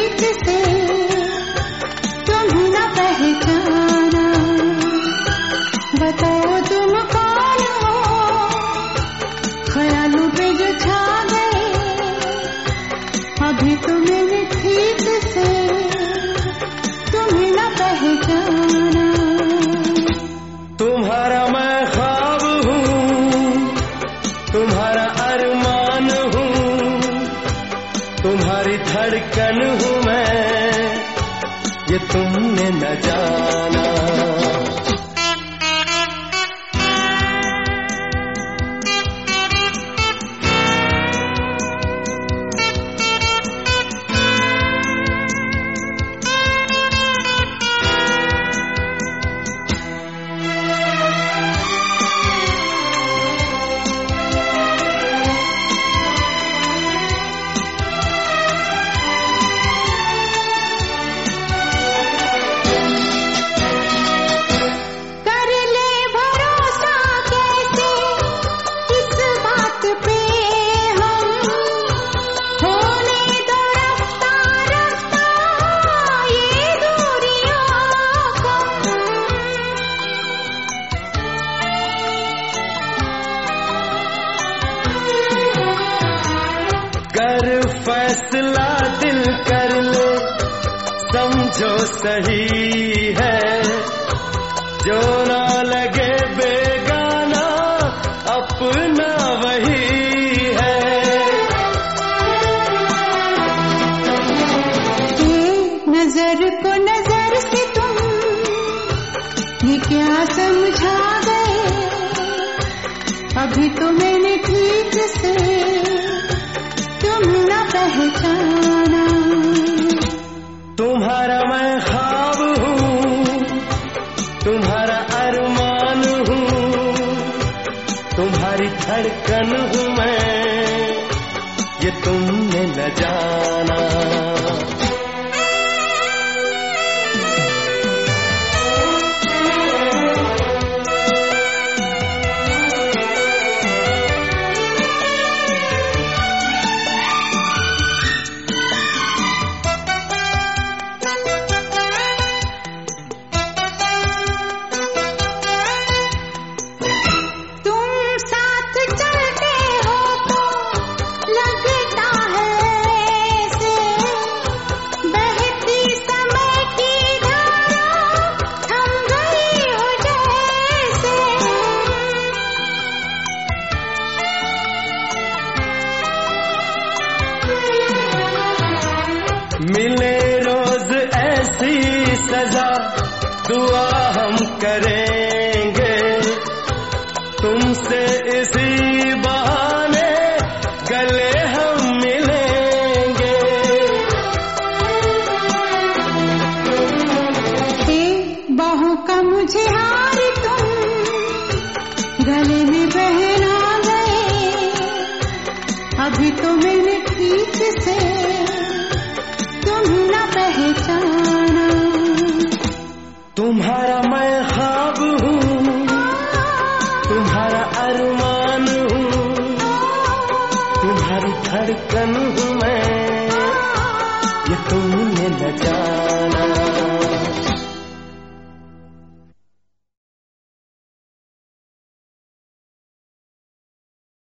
ठीक से तुम्हें न पहचाना। बताओ तुम कौन हो, ख्यालों पे जो छा गए, अभी तो मैंने ठीक से तुम्हें न पहचाना। तुम्हारा मैं ख्वाब हूँ, तुम्हारा अरमान हूँ, तुम्हारी धड़कन हूँ मैं, ये तुमने न जाना। कर फैसला दिल कर लो, समझो सही है, जो ना लगे बेगाना अपना वही है। नजर को नजर से तुम ये क्या समझा गए, अभी तो मैंने ठीक से तुम्हें न पहचाना। तुम्हारा मैं ख्वाब हूँ, तुम्हारा अरमान हूँ, तुम्हारी धड़कन हूँ मैं, ये तुमने न जाना। मिले रोज ऐसी सजा, दुआ हम करेंगे, तुमसे इसी बहाने गले हम मिलेंगे। बाहों का मुझे हार तुम गले में पहना गए, अभी तो मैंने ठीक से तुम्हें न पहचाना। तुम्हारा मैं ख्वाब हूँ, तुम्हारा अरमान हूँ, तुम्हारी धड़कन हूँ मैं, ये तुमने न जाना।